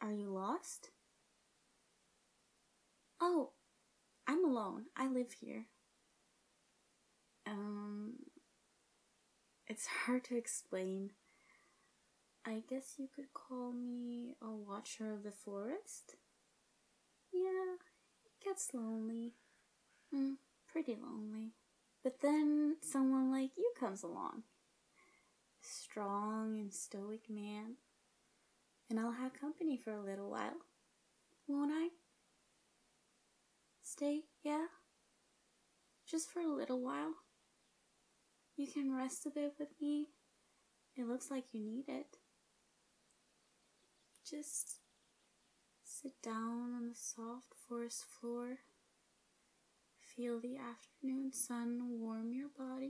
Are you lost? Oh, I'm alone. I live here. It's hard to explain. I guess you could call me a watcher of the forest? Yeah, it gets lonely. Pretty lonely. But then someone like you comes along. Strong and stoic man. And I'll have company for a little while. Won't I? Stay, yeah? Just for a little while. You can rest a bit with me. It looks like you need it. Just sit down on the soft forest floor. Feel the afternoon sun warm your body.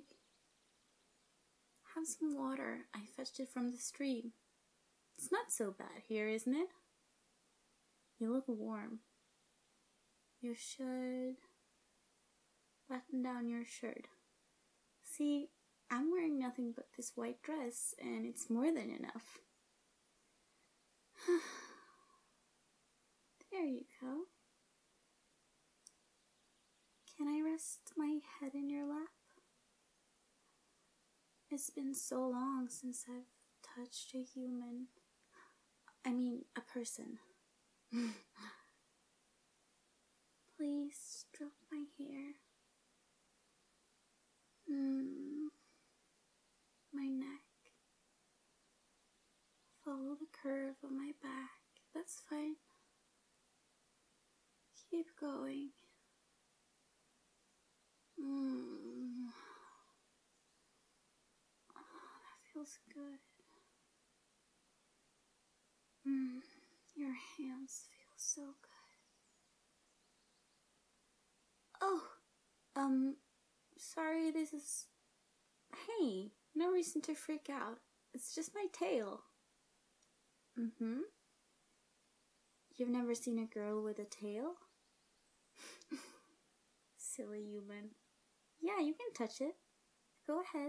Have some water. I fetched it from the stream. It's not so bad here, isn't it? You look warm. You should button down your shirt. See, I'm wearing nothing but this white dress, and it's more than enough. There you go. Can I rest my head in your lap? It's been so long since I've touched a human. A person. Please stroke my hair. My neck. Follow the curve of my back. That's fine. Keep going. That feels good. Your hands feel so good. Oh, sorry, this is... Hey, no reason to freak out. It's just my tail. You've never seen a girl with a tail? Silly human. Yeah, you can touch it. Go ahead.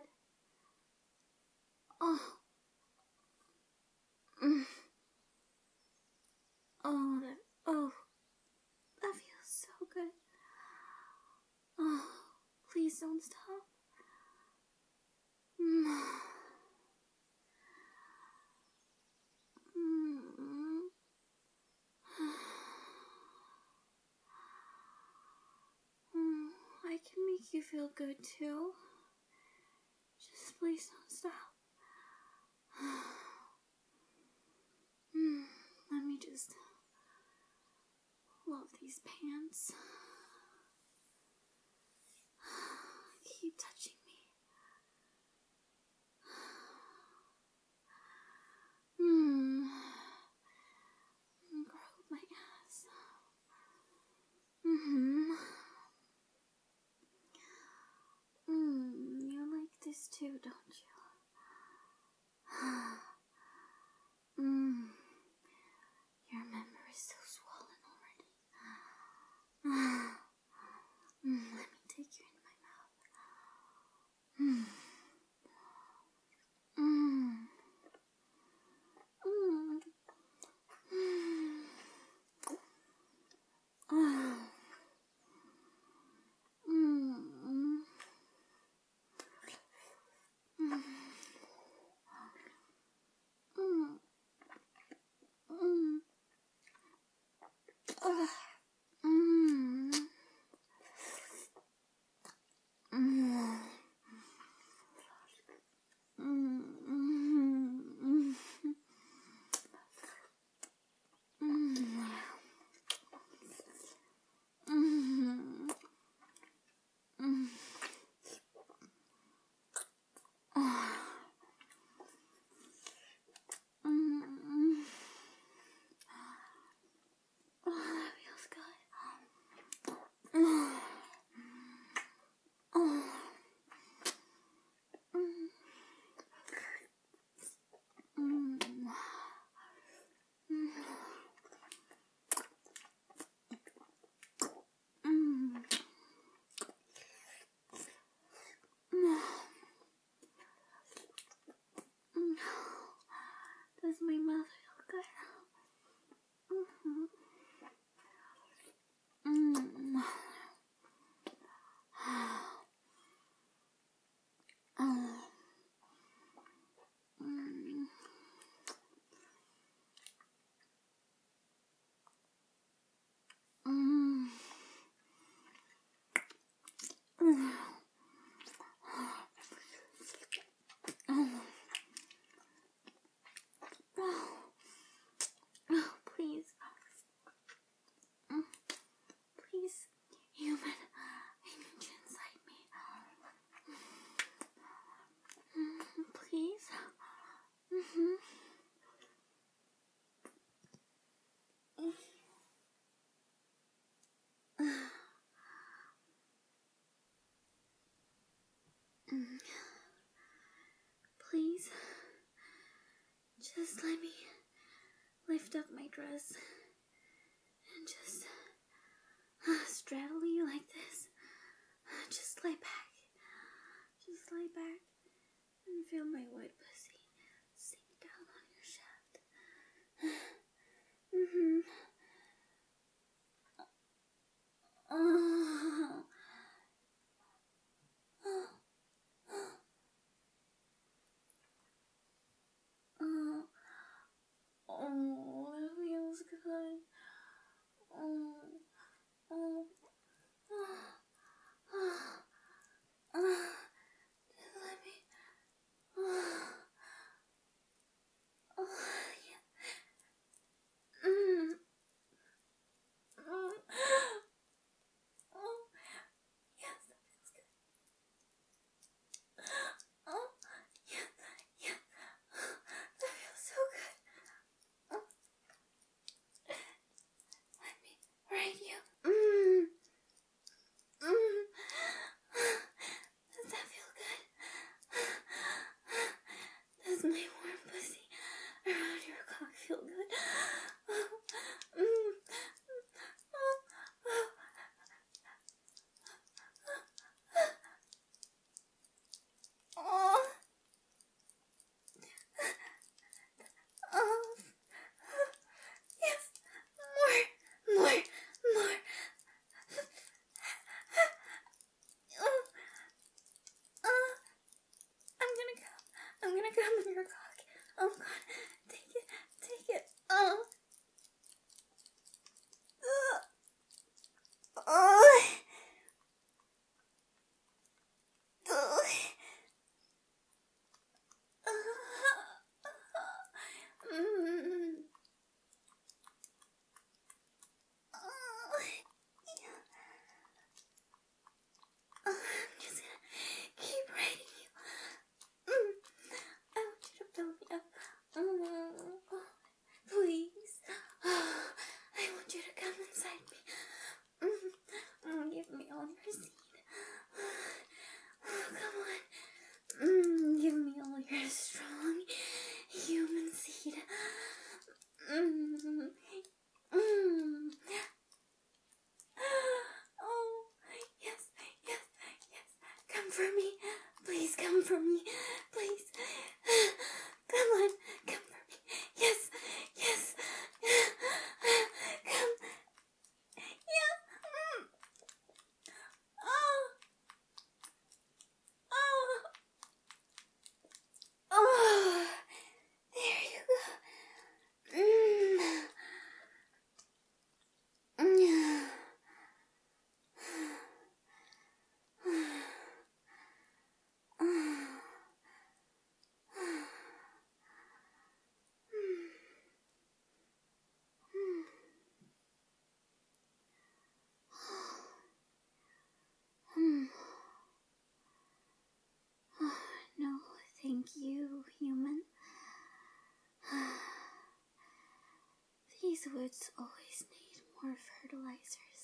Oh. That feels so good. Oh, please don't stop. I can make you feel good too. Just please don't stop. Let me just love these pants. Keep touching me. Grow my ass. You like this too, don't you? Your member is so swollen already. Let me take you in my mouth. please. Just let me lift up my dress and just straddle you like this. Just lay back. Just lay back and feel my wet pussy sink down on your shaft. Oh, that feels good. Just let me. Yeah. Yes, that feels good. Yes, yes. That feels so good. Let me ride you. Does that feel good? Does my warm pussy around your cock feel good? Yes, more. I'm gonna come in your cock. Oh God, take it. I'm just gonna keep riding you. I want you to fill me up. Please. I want you to come inside me. Give me all your seed. Come on. Give me all your strong human seed. Oh, yes. Come for me. Please come for me. Please. Come on. Come for me. Yes. Come. Yeah. Oh. There you go. No, thank you, human. These woods always need more fertilizers.